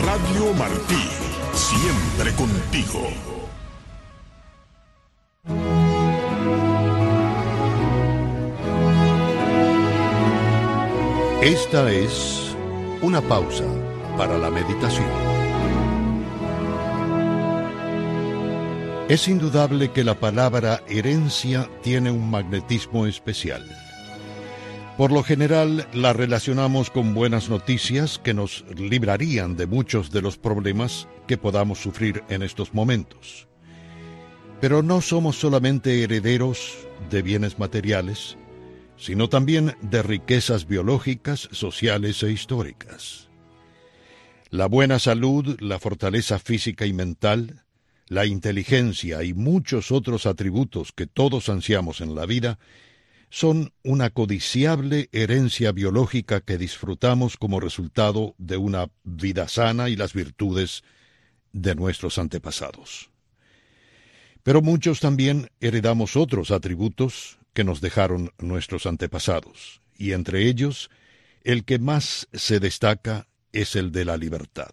Radio Martí, siempre contigo. Esta es una pausa para la meditación. Es indudable que la palabra herencia tiene un magnetismo especial. Por lo general, la relacionamos con buenas noticias que nos librarían de muchos de los problemas que podamos sufrir en estos momentos. Pero no somos solamente herederos de bienes materiales, sino también de riquezas biológicas, sociales e históricas. La buena salud, la fortaleza física y mental, la inteligencia y muchos otros atributos que todos ansiamos en la vida son una codiciable herencia biológica que disfrutamos como resultado de una vida sana y las virtudes de nuestros antepasados. Pero muchos también heredamos otros atributos que nos dejaron nuestros antepasados, y entre ellos, el que más se destaca es el de la libertad.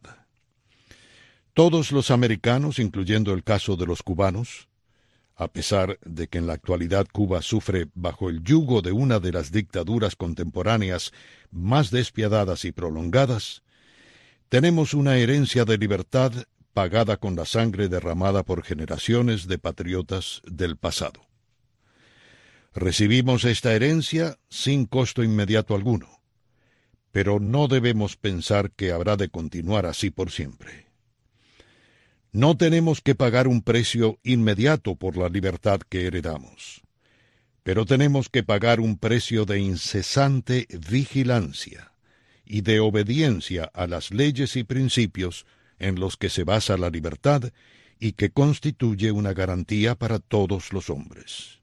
Todos los americanos, incluyendo el caso de los cubanos, a pesar de que en la actualidad Cuba sufre bajo el yugo de una de las dictaduras contemporáneas más despiadadas y prolongadas, tenemos una herencia de libertad pagada con la sangre derramada por generaciones de patriotas del pasado. Recibimos esta herencia sin costo inmediato alguno, pero no debemos pensar que habrá de continuar así por siempre. No tenemos que pagar un precio inmediato por la libertad que heredamos, pero tenemos que pagar un precio de incesante vigilancia y de obediencia a las leyes y principios en los que se basa la libertad y que constituye una garantía para todos los hombres.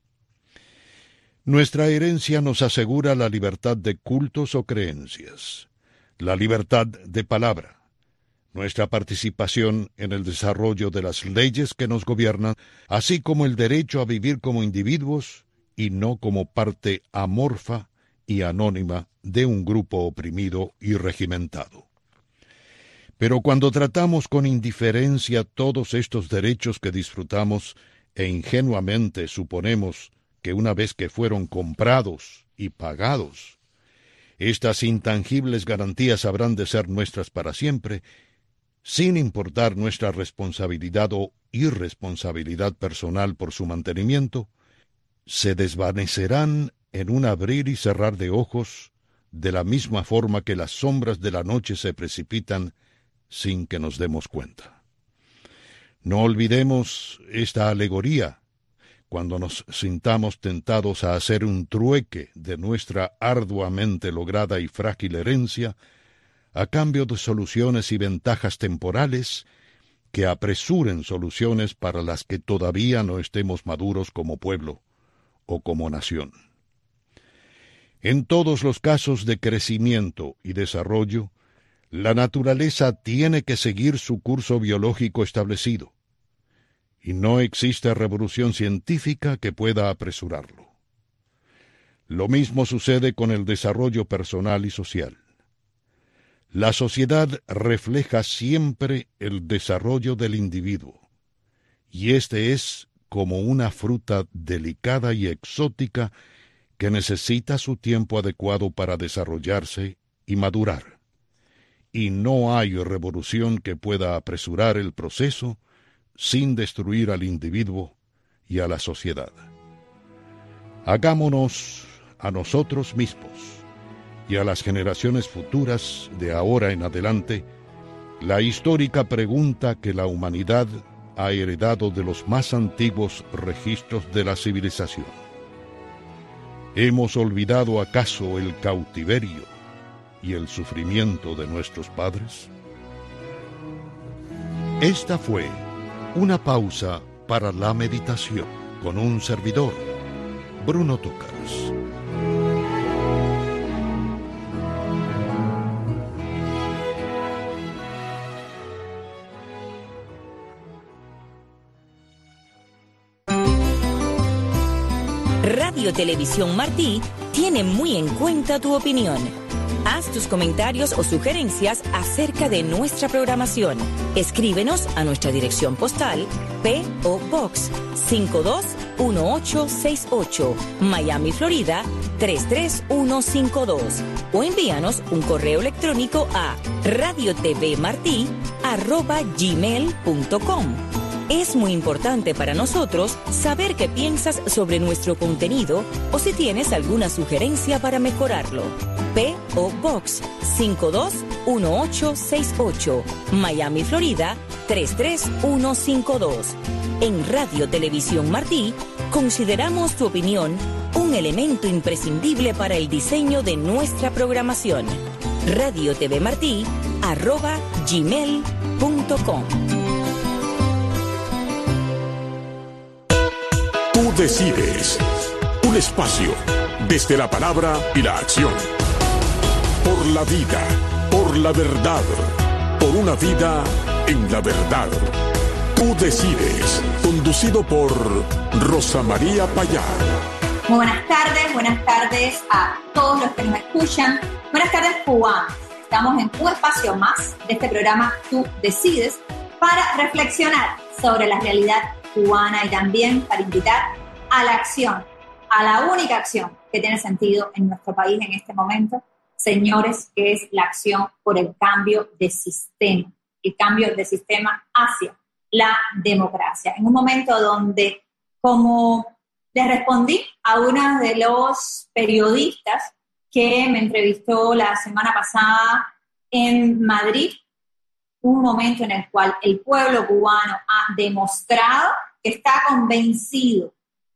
Nuestra herencia nos asegura la libertad de cultos o creencias, la libertad de palabra, nuestra participación en el desarrollo de las leyes que nos gobiernan, así como el derecho a vivir como individuos y no como parte amorfa y anónima de un grupo oprimido y regimentado. Pero cuando tratamos con indiferencia todos estos derechos que disfrutamos e ingenuamente suponemos que una vez que fueron comprados y pagados, estas intangibles garantías habrán de ser nuestras para siempre, sin importar nuestra responsabilidad o irresponsabilidad personal por su mantenimiento, se desvanecerán en un abrir y cerrar de ojos, de la misma forma que las sombras de la noche se precipitan sin que nos demos cuenta. No olvidemos esta alegoría cuando nos sintamos tentados a hacer un trueque de nuestra arduamente lograda y frágil herencia a cambio de soluciones y ventajas temporales que apresuren soluciones para las que todavía no estemos maduros como pueblo o como nación. En todos los casos de crecimiento y desarrollo, la naturaleza tiene que seguir su curso biológico establecido, y no existe revolución científica que pueda apresurarlo. Lo mismo sucede con el desarrollo personal y social. La sociedad refleja siempre el desarrollo del individuo, y este es como una fruta delicada y exótica que necesita su tiempo adecuado para desarrollarse y madurar. Y no hay revolución que pueda apresurar el proceso sin destruir al individuo y a la sociedad. Hagámonos a nosotros mismos y a las generaciones futuras de ahora en adelante la histórica pregunta que la humanidad ha heredado de los más antiguos registros de la civilización. ¿Hemos olvidado acaso el cautiverio y el sufrimiento de nuestros padres? Esta fue una pausa para la meditación con un servidor, Bruno Túcaras. Radio Televisión Martí tiene muy en cuenta tu opinión. Haz tus comentarios o sugerencias acerca de nuestra programación. Escríbenos a nuestra dirección postal P.O. Box 521868, Miami, Florida 33152, o envíanos un correo electrónico a radiotvmarti@gmail.com. Es muy importante para nosotros saber qué piensas sobre nuestro contenido o si tienes alguna sugerencia para mejorarlo. P.O. Box 521868, Miami, Florida 33152. En Radio Televisión Martí, consideramos tu opinión un elemento imprescindible para el diseño de nuestra programación. radiotvmarti@gmail.com. Tú decides. Un espacio desde la palabra y la acción. Por la vida, por la verdad, por una vida en la verdad. Tú decides. Conducido por Rosa María Payá. Muy buenas tardes a todos los que nos escuchan. Buenas tardes, cubanos. Estamos en un espacio más de este programa Tú Decides para reflexionar sobre la realidad cubana y también para invitar a la acción, a la única acción que tiene sentido en nuestro país en este momento, señores, que es la acción por el cambio de sistema, el cambio de sistema hacia la democracia. En un momento donde, como les respondí a uno de los periodistas que me entrevistó la semana pasada en Madrid, un momento en el cual el pueblo cubano ha demostrado que está convencido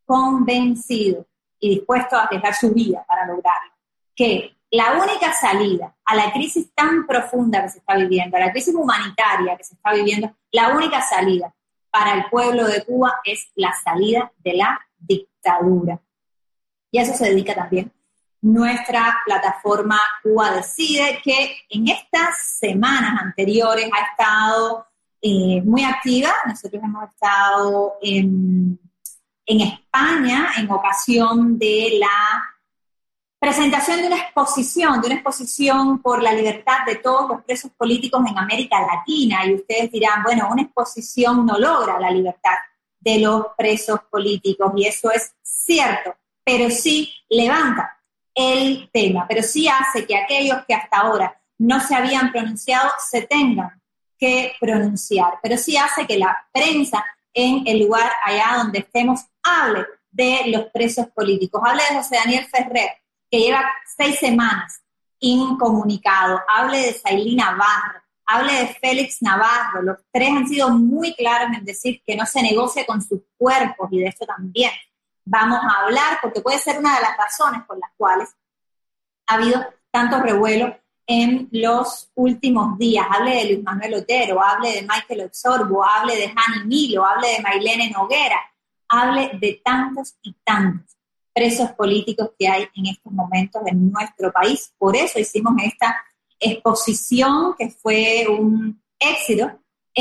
y dispuesto a arriesgar su vida para lograrlo, que la única salida a la crisis tan profunda que se está viviendo, a la crisis humanitaria que se está viviendo, la única salida para el pueblo de Cuba es la salida de la dictadura. Y a eso se dedica también nuestra plataforma Cuba Decide, que en estas semanas anteriores ha estado muy activa. Nosotros hemos estado en España en ocasión de la presentación de una exposición por la libertad de todos los presos políticos en América Latina. Y ustedes dirán, bueno, una exposición no logra la libertad de los presos políticos, y eso es cierto, pero sí levanta el tema, pero sí hace que aquellos que hasta ahora no se habían pronunciado se tengan que pronunciar, pero sí hace que la prensa en el lugar allá donde estemos hable de los presos políticos, hable de José Daniel Ferrer, que lleva 6 semanas incomunicado, hable de Zailí Navarro, hable de Félix Navarro. Los tres han sido muy claros en decir que no se negocie con sus cuerpos, y de esto también vamos a hablar, porque puede ser una de las razones por las cuales ha habido tanto revuelo en los últimos días. Hable de Luis Manuel Otero, hable de Michael Osorbo, hable de Jani Milo, hable de Maylene Noguera, hable de tantos y tantos presos políticos que hay en estos momentos en nuestro país. Por eso hicimos esta exposición, que fue un éxito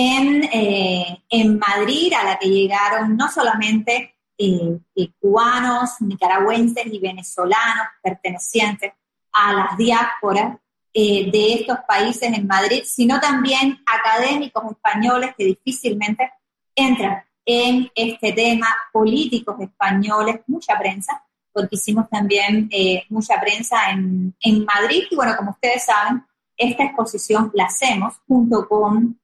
en Madrid, a la que llegaron no solamente cubanos, nicaragüenses y venezolanos pertenecientes a las diásporas de estos países en Madrid, sino también académicos españoles que difícilmente entran en este tema, políticos españoles, mucha prensa, porque hicimos también mucha prensa en Madrid. Y bueno, como ustedes saben, esta exposición la hacemos junto con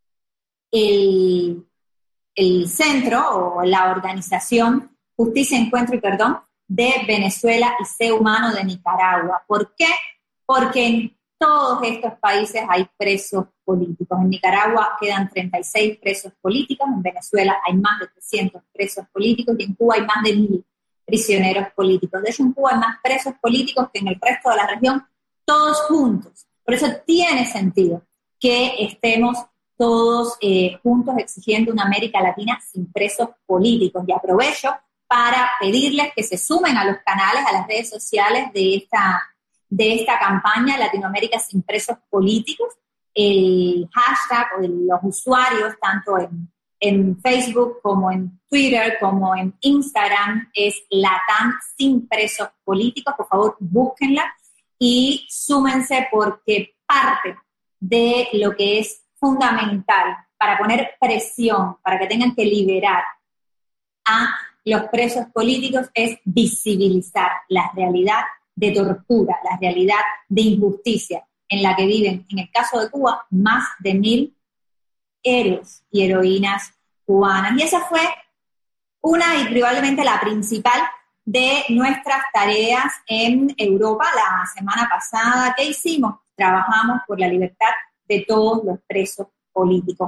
el centro o la organización Justicia, Encuentro y Perdón de Venezuela y Sé Humano de Nicaragua. ¿Por qué? Porque en todos estos países hay presos políticos. En Nicaragua quedan 36 presos políticos, en Venezuela hay más de 300 presos políticos y en Cuba hay más de 1,000 prisioneros políticos. De hecho, en Cuba hay más presos políticos que en el resto de la región, todos juntos. Por eso tiene sentido que estemos todos juntos exigiendo una América Latina sin presos políticos. Y aprovecho para pedirles que se sumen a los canales, a las redes sociales de esta campaña Latinoamérica sin presos políticos. El hashtag o los usuarios, tanto en Facebook como en Twitter como en Instagram, es Latam sin presos políticos. Por favor, búsquenla. y súmense porque parte de lo que es fundamental para poner presión, para que tengan que liberar a los presos políticos es visibilizar la realidad de tortura, la realidad de injusticia en la que viven, en el caso de Cuba, más de 1.000 héroes y heroínas cubanas. Y esa fue una y probablemente la principal de nuestras tareas en Europa la semana pasada. ¿Qué hicimos? Trabajamos por la libertad de todos los presos políticos.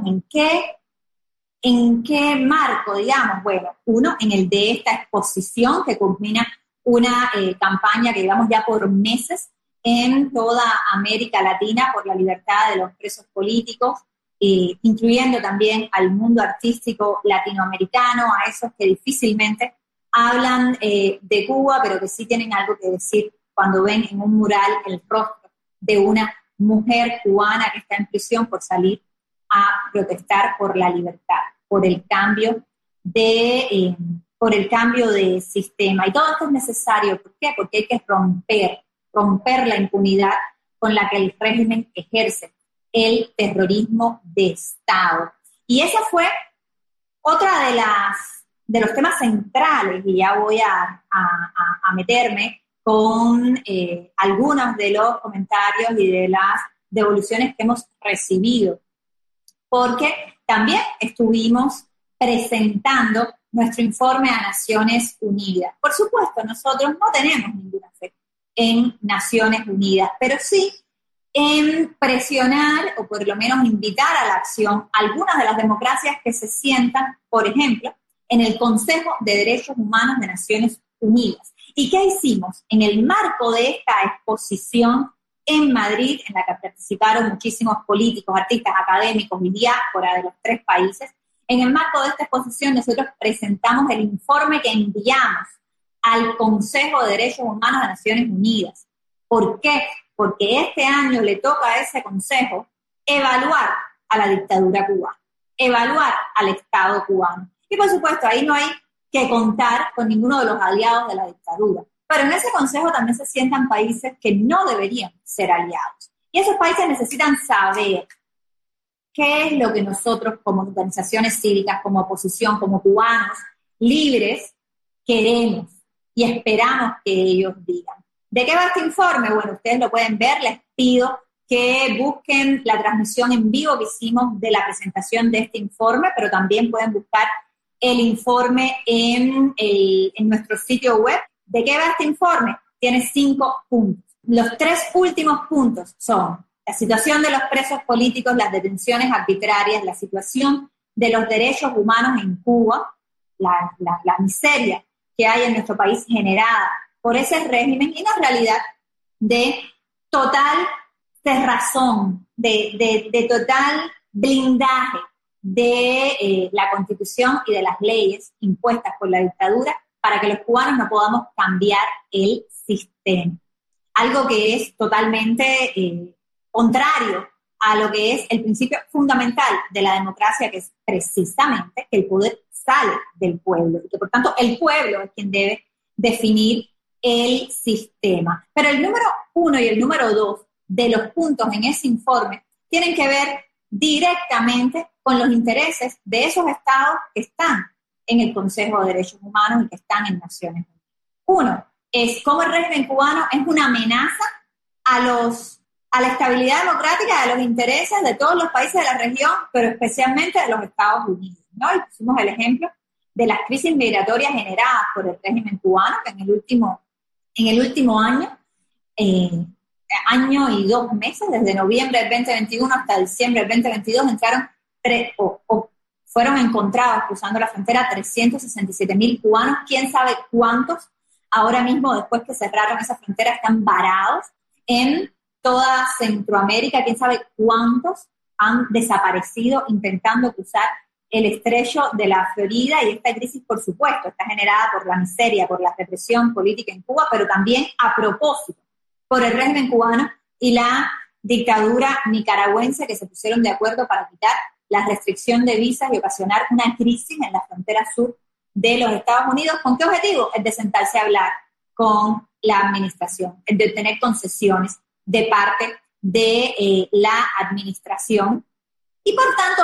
¿En qué marco, digamos? Bueno, uno, en el de esta exposición que culmina una campaña que llevamos ya por meses en toda América Latina por la libertad de los presos políticos, incluyendo también al mundo artístico latinoamericano, a esos que difícilmente hablan de Cuba, pero que sí tienen algo que decir cuando ven en un mural el rostro de una mujer cubana que está en prisión por salir a protestar por la libertad, por el cambio de sistema. Y todo esto es necesario. ¿Por qué? Porque hay que romper la impunidad con la que el régimen ejerce el terrorismo de Estado. Y esa fue otra de los temas centrales, y ya voy a meterme con algunos de los comentarios y de las devoluciones que hemos recibido, porque también estuvimos presentando nuestro informe a Naciones Unidas. Por supuesto, nosotros no tenemos ninguna fe en Naciones Unidas, pero sí en presionar o por lo menos invitar a la acción algunas de las democracias que se sientan, por ejemplo, en el Consejo de Derechos Humanos de Naciones Unidas. ¿Y qué hicimos? En el marco de esta exposición en Madrid, en la que participaron muchísimos políticos, artistas, académicos y diáspora de los 3 países, en el marco de esta exposición nosotros presentamos el informe que enviamos al Consejo de Derechos Humanos de Naciones Unidas. ¿Por qué? Porque este año le toca a ese consejo evaluar a la dictadura cubana, evaluar al Estado cubano. Y por supuesto, ahí no hay que contar con ninguno de los aliados de la dictadura. Pero en ese consejo también se sientan países que no deberían ser aliados. Y esos países necesitan saber qué es lo que nosotros como organizaciones cívicas, como oposición, como cubanos libres, queremos y esperamos que ellos digan. ¿De qué va este informe? Bueno, ustedes lo pueden ver, les pido que busquen la transmisión en vivo que hicimos de la presentación de este informe, pero también pueden buscar el informe en nuestro sitio web. ¿De qué va este informe? Tiene 5 puntos. Los 3 últimos puntos son la situación de los presos políticos, las detenciones arbitrarias, la situación de los derechos humanos en Cuba, la miseria que hay en nuestro país generada por ese régimen y la realidad de total cerrazón, de total blindaje de la Constitución y de las leyes impuestas por la dictadura para que los cubanos no podamos cambiar el sistema. Algo que es totalmente contrario a lo que es el principio fundamental de la democracia, que es precisamente que el poder sale del pueblo y que por tanto el pueblo es quien debe definir el sistema. Pero el número 1 y el número 2 de los puntos en ese informe tienen que ver directamente con los intereses de esos estados que están en el Consejo de Derechos Humanos y que están en Naciones Unidas. 1 es cómo el régimen cubano es una amenaza a la estabilidad democrática de los intereses de todos los países de la región, pero especialmente de los Estados Unidos, ¿no? Y pusimos el ejemplo de las crisis migratorias generadas por el régimen cubano, que en el último año, año y 2 meses, desde noviembre del 2021 hasta diciembre del 2022, entraron fueron encontrados cruzando la frontera 367.000 cubanos. ¿Quién sabe cuántos ahora mismo, después que cerraron esa frontera, están varados en toda Centroamérica? ¿Quién sabe cuántos han desaparecido intentando cruzar el estrecho de la Florida? Y esta crisis, por supuesto, está generada por la miseria, por la represión política en Cuba, pero también a propósito por el régimen cubano y la dictadura nicaragüense, que se pusieron de acuerdo para quitar la restricción de visas y ocasionar una crisis en la frontera sur de los Estados Unidos. ¿Con qué objetivo? El de sentarse a hablar con la administración, de obtener concesiones de parte de la administración. Y por tanto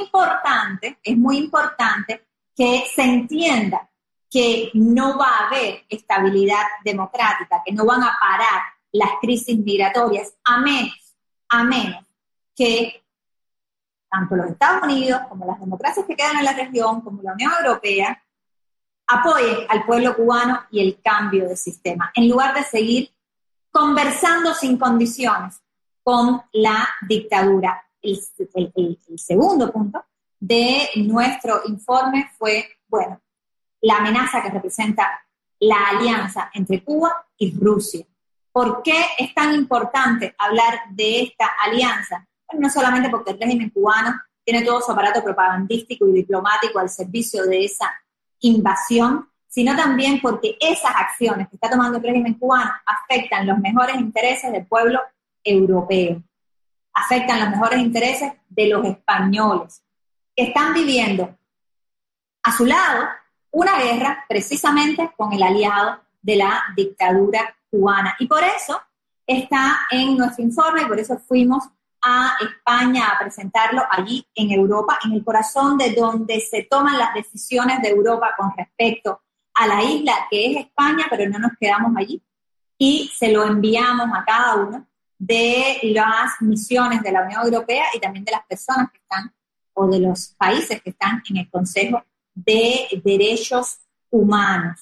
es muy importante que se entienda que no va a haber estabilidad democrática, que no van a parar las crisis migratorias, a menos que tanto los Estados Unidos como las democracias que quedan en la región, como la Unión Europea, apoyen al pueblo cubano y el cambio de sistema, en lugar de seguir conversando sin condiciones con la dictadura. El segundo punto de nuestro informe fue, bueno, la amenaza que representa la alianza entre Cuba y Rusia. ¿Por qué es tan importante hablar de esta alianza? Bueno, no solamente porque el régimen cubano tiene todo su aparato propagandístico y diplomático al servicio de esa invasión, sino también porque esas acciones que está tomando el régimen cubano afectan los mejores intereses del pueblo europeo, afectan los mejores intereses de los españoles, que están viviendo a su lado una guerra precisamente con el aliado de la dictadura cubana. Y por eso está en nuestro informe, y por eso fuimos a España a presentarlo allí en Europa, en el corazón de donde se toman las decisiones de Europa con respecto a la isla que es España, pero no nos quedamos allí, y se lo enviamos a cada uno de las misiones de la Unión Europea y también de las personas que están, o de los países que están en el Consejo de Derechos Humanos.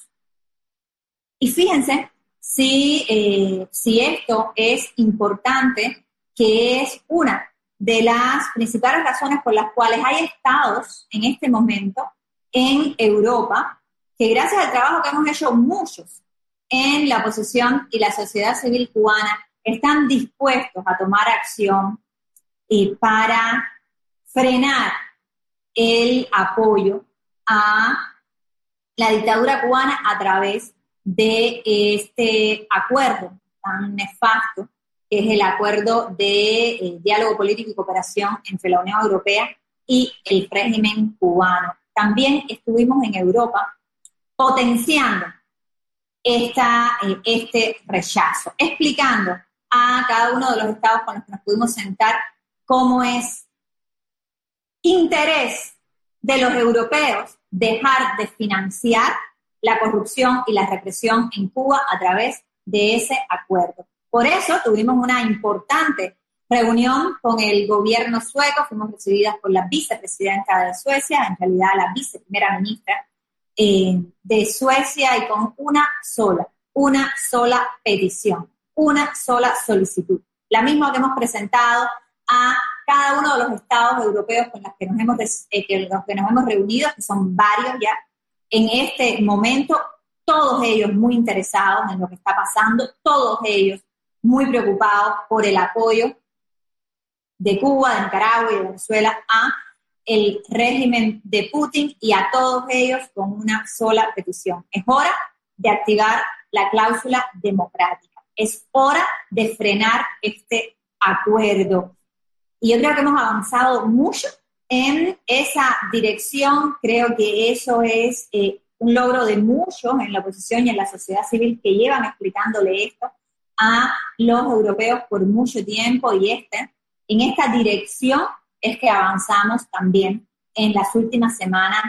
Y fíjense si esto es importante, que es una de las principales razones por las cuales hay estados en este momento en Europa que, gracias al trabajo que hemos hecho muchos en la oposición y la sociedad civil cubana, están dispuestos a tomar acción para frenar el apoyo a la dictadura cubana a través de este acuerdo tan nefasto, que es el acuerdo de diálogo político y cooperación entre la Unión Europea y el régimen cubano. También estuvimos en Europa potenciando este rechazo, explicando a cada uno de los estados con los que nos pudimos sentar cómo es interés de los europeos dejar de financiar la corrupción y la represión en Cuba a través de ese acuerdo. Por eso tuvimos una importante reunión con el gobierno sueco, fuimos recibidas por la vicepresidenta de Suecia, en realidad la viceprimera ministra de Suecia, y con una sola petición, una sola solicitud, la misma que hemos presentado a cada uno de los estados europeos con los que nos hemos reunido, que son varios ya en este momento, todos ellos muy interesados en lo que está pasando, todos ellos muy preocupados por el apoyo de Cuba, de Nicaragua y de Venezuela a el régimen de Putin, y a todos ellos con una sola petición. Es hora de activar la cláusula democrática. Es hora de frenar este acuerdo. Y yo creo que hemos avanzado mucho en esa dirección. Creo que eso es un logro de muchos en la oposición y en la sociedad civil que llevan explicándole esto a los europeos por mucho tiempo, y en esta dirección es que avanzamos también en las últimas semanas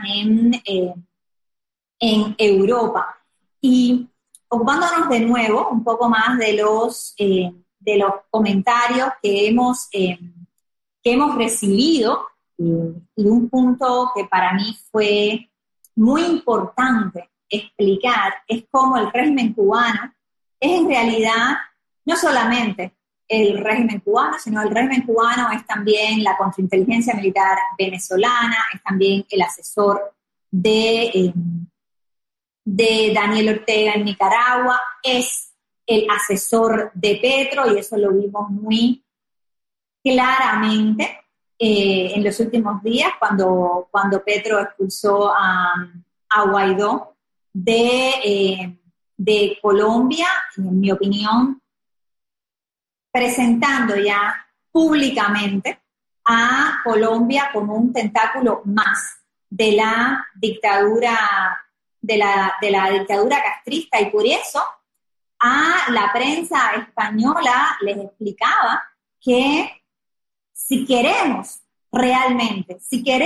en Europa. Y ocupándonos de nuevo un poco más de los comentarios que hemos recibido, y un punto que para mí fue muy importante explicar es cómo el régimen cubano es en realidad no solamente el régimen cubano, sino el régimen cubano es también la contrainteligencia militar venezolana, es también el asesor de Daniel Ortega en Nicaragua, es el asesor de Petro, y eso lo vimos muy claramente en los últimos días cuando Petro expulsó a Guaidó de Colombia, en mi opinión, presentando ya públicamente a Colombia como un tentáculo más de la dictadura castrista, y por eso a la prensa española les explicaba que si queremos realmente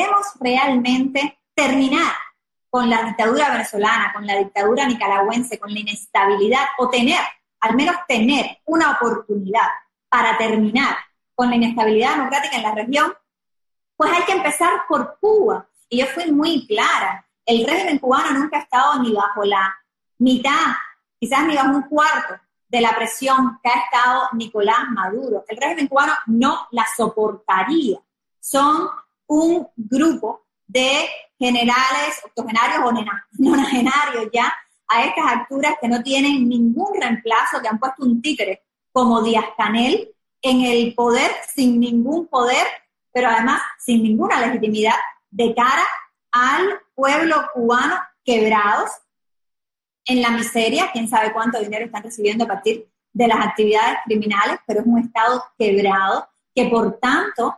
terminar con la dictadura venezolana, con la dictadura nicaragüense, con la inestabilidad, o al menos tener una oportunidad para terminar con la inestabilidad democrática en la región, pues hay que empezar por Cuba. Y yo fui muy clara, el régimen cubano nunca ha estado ni bajo la mitad, quizás ni bajo un cuarto de la presión que ha estado Nicolás Maduro. El régimen cubano no la soportaría. Son un grupo de generales, octogenarios o nonagenarios ya, a estas alturas que no tienen ningún reemplazo, que han puesto un títere como Díaz-Canel en el poder, sin ningún poder, pero además sin ninguna legitimidad de cara al pueblo cubano, quebrados en la miseria, quién sabe cuánto dinero están recibiendo a partir de las actividades criminales, pero es un Estado quebrado que por tanto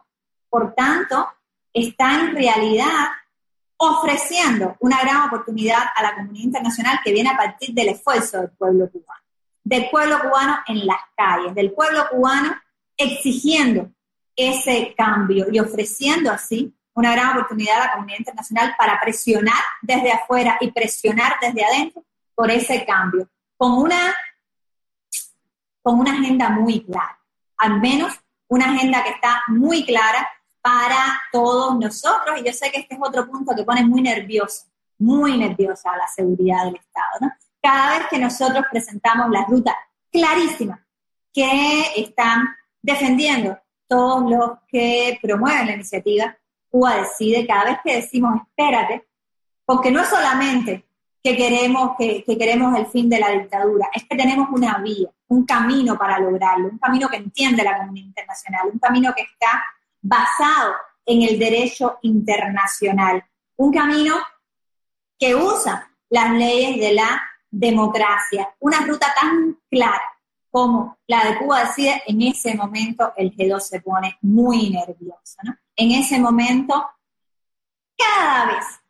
está en realidad ofreciendo una gran oportunidad a la comunidad internacional que viene a partir del esfuerzo del pueblo cubano en las calles, del pueblo cubano exigiendo ese cambio y ofreciendo así una gran oportunidad a la comunidad internacional para presionar desde afuera y presionar desde adentro por ese cambio, con una agenda muy clara, al menos una agenda que está muy clara para todos nosotros, y yo sé que este es otro punto que pone muy nerviosa a la seguridad del Estado, ¿no? Cada vez que nosotros presentamos la ruta clarísima que están defendiendo todos los que promueven la iniciativa Cuba Decide, cada vez que decimos espérate, porque no es solamente que queremos el fin de la dictadura, es que tenemos una vía, un camino para lograrlo, un camino que entiende la comunidad internacional, un camino que está basado en el derecho internacional, un camino que usa las leyes de la democracia, una ruta tan clara como la de Cuba Decide. En ese momento el G2 se pone muy nervioso, ¿no? En ese momento, cada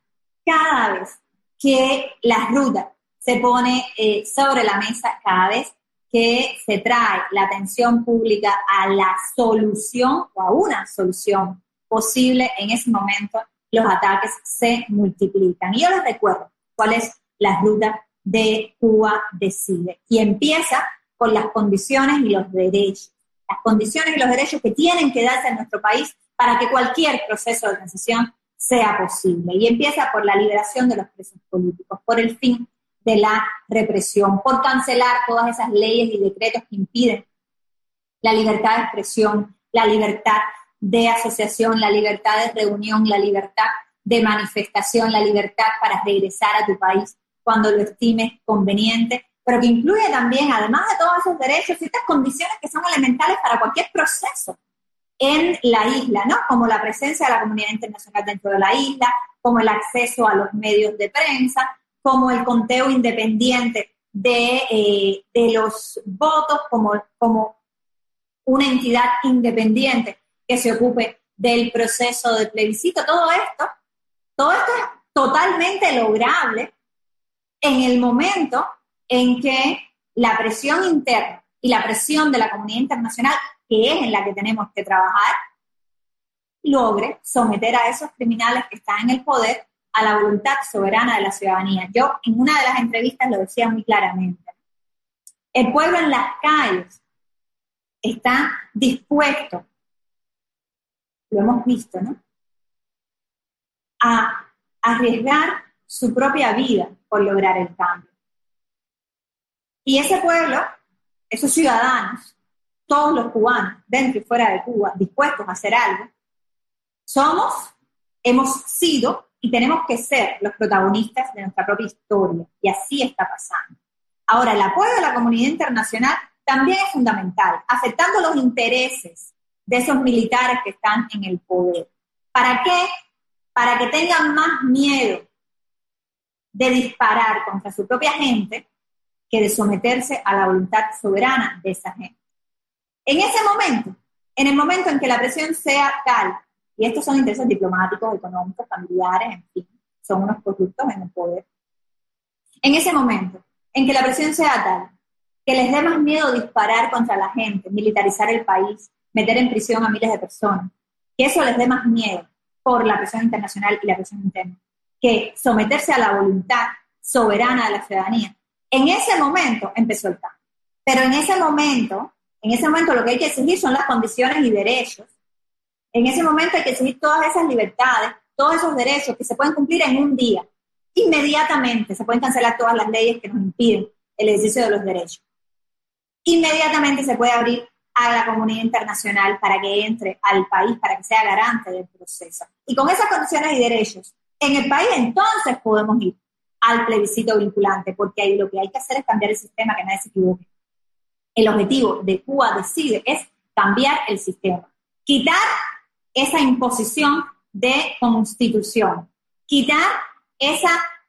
vez que la ruta se pone sobre la mesa, cada vez que se trae la atención pública a la solución o a una solución posible, en ese momento los ataques se multiplican. Y yo les recuerdo cuál es la ruta de Cuba Decide. Y empieza con las condiciones y los derechos. Las condiciones y los derechos que tienen que darse en nuestro país para que cualquier proceso de transición sea posible. Y empieza por la liberación de los presos políticos, por el fin de la represión, por cancelar todas esas leyes y decretos que impiden la libertad de expresión, la libertad de asociación, la libertad de reunión, la libertad de manifestación, la libertad para regresar a tu país cuando lo estimes conveniente, pero que incluye también, además de todos esos derechos, ciertas condiciones que son elementales para cualquier proceso en la isla, ¿no? Como la presencia de la comunidad internacional dentro de la isla, como el acceso a los medios de prensa, como el conteo independiente de los votos, como una entidad independiente que se ocupe del proceso de plebiscito. Todo esto es totalmente lograble en el momento en que la presión interna y la presión de la comunidad internacional, que es en la que tenemos que trabajar, logre someter a esos criminales que están en el poder a la voluntad soberana de la ciudadanía. Yo en una de las entrevistas lo decía muy claramente. El pueblo en las calles está dispuesto, lo hemos visto, ¿no?, a arriesgar su propia vida por lograr el cambio. Y ese pueblo, esos ciudadanos, todos los cubanos, dentro y fuera de Cuba, dispuestos a hacer algo, hemos sido y tenemos que ser los protagonistas de nuestra propia historia. Y así está pasando. Ahora, el apoyo de la comunidad internacional también es fundamental, afectando los intereses de esos militares que están en el poder. ¿Para qué? Para que tengan más miedo de disparar contra su propia gente que de someterse a la voluntad soberana de esa gente. En ese momento, en el momento en que la presión sea tal, y estos son intereses diplomáticos, económicos, familiares, en fin, son unos corruptos en el poder. En ese momento en que la presión sea tal que les dé más miedo disparar contra la gente, militarizar el país, meter en prisión a miles de personas, que eso les dé más miedo por la presión internacional y la presión interna, que someterse a la voluntad soberana de la ciudadanía. En ese momento empezó el cambio. Pero en ese momento lo que hay que exigir son las condiciones y derechos. En ese momento hay que exigir todas esas libertades, todos esos derechos que se pueden cumplir en un día. Inmediatamente se pueden cancelar todas las leyes que nos impiden el ejercicio de los derechos. Inmediatamente se puede abrir a la comunidad internacional para que entre al país, para que sea garante del proceso. Y con esas condiciones y derechos en el país, entonces podemos ir al plebiscito vinculante, porque ahí lo que hay que hacer es cambiar el sistema, que nadie se equivoque. El objetivo de Cuba Decide es cambiar el sistema, quitar esa imposición de constitución, quitar esa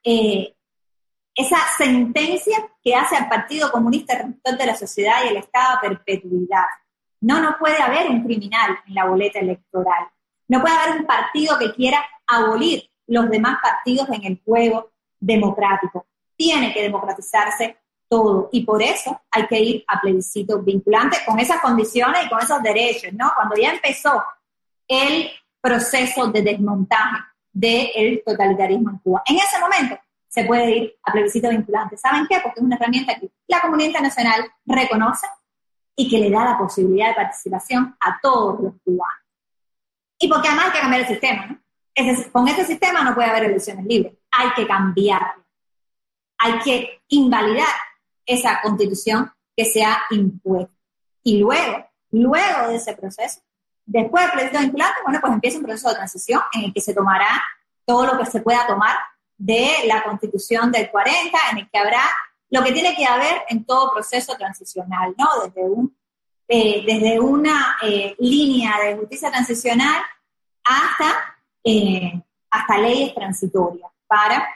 sentencia que hace al Partido Comunista Rector de la Sociedad y el Estado a perpetuidad. No puede haber un criminal en la boleta electoral. No puede haber un partido que quiera abolir los demás partidos en el juego democrático. Tiene que democratizarse todo, y por eso hay que ir a plebiscito vinculante con esas condiciones y con esos derechos, ¿no? Cuando ya empezó el proceso de desmontaje del totalitarismo en Cuba. En ese momento se puede ir a plebiscito vinculante. ¿Saben qué? Porque es una herramienta que la comunidad internacional reconoce y que le da la posibilidad de participación a todos los cubanos. Y porque además hay que cambiar el sistema, ¿no? Con ese sistema no puede haber elecciones libres. Hay que cambiarlo. Hay que invalidar esa constitución que se ha impuesto. Y luego de ese proceso, después del plebiscito vinculante, bueno, pues empieza un proceso de transición en el que se tomará todo lo que se pueda tomar de la Constitución del 40, en el que habrá lo que tiene que haber en todo proceso transicional, ¿no? Desde una línea de justicia transicional hasta leyes transitorias para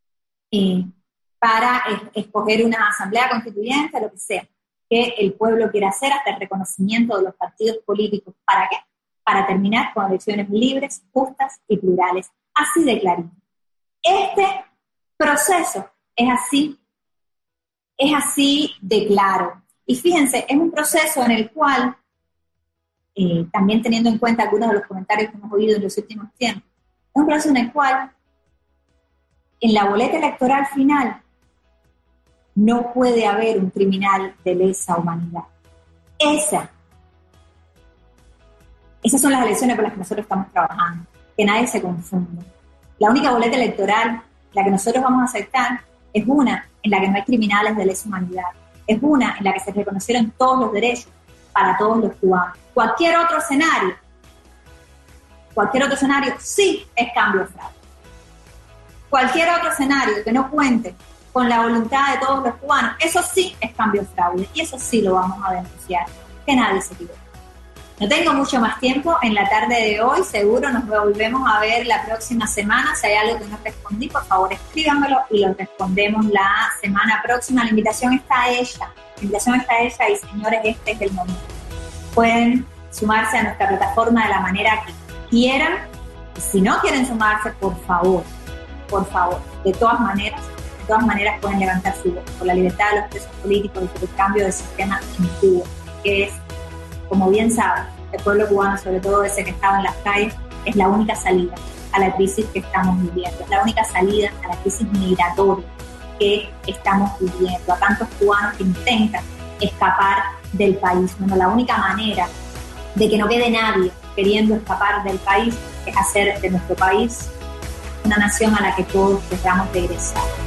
escoger una asamblea constituyente, lo que sea, que el pueblo quiera hacer, hasta el reconocimiento de los partidos políticos. ¿Para qué? Para terminar con elecciones libres, justas y plurales. Así de clarito. Este proceso es así de claro. Y fíjense, es un proceso en el cual, también teniendo en cuenta algunos de los comentarios que hemos oído en los últimos tiempos, es un proceso en el cual, en la boleta electoral final, no puede haber un criminal de lesa humanidad. Esas son las elecciones por las que nosotros estamos trabajando, que nadie se confunda. La única boleta electoral, la que nosotros vamos a aceptar, es una en la que no hay criminales de lesa humanidad. Es una en la que se reconocieron todos los derechos para todos los cubanos. Cualquier otro escenario sí es cambio fraude. Cualquier otro escenario que no cuente con la voluntad de todos los cubanos, eso sí es cambio fraude, y eso sí lo vamos a denunciar, que nadie se equivoque. No tengo mucho más tiempo en la tarde de hoy, seguro nos volvemos a ver la próxima semana. Si hay algo que no respondí, por favor escríbanmelo y lo respondemos la semana próxima. La invitación está hecha, y señores, este es el momento. Pueden sumarse a nuestra plataforma de la manera que quieran, y si no quieren sumarse, por favor, de todas maneras pueden levantar su voz por la libertad de los presos políticos y por el cambio de sistema en Cuba, que es, como bien saben, el pueblo cubano, sobre todo ese que estaba en las calles, es la única salida a la crisis que estamos viviendo, es la única salida a la crisis migratoria que estamos viviendo, a tantos cubanos que intentan escapar del país. Bueno, la única manera de que no quede nadie queriendo escapar del país es hacer de nuestro país una nación a la que todos queramos regresar.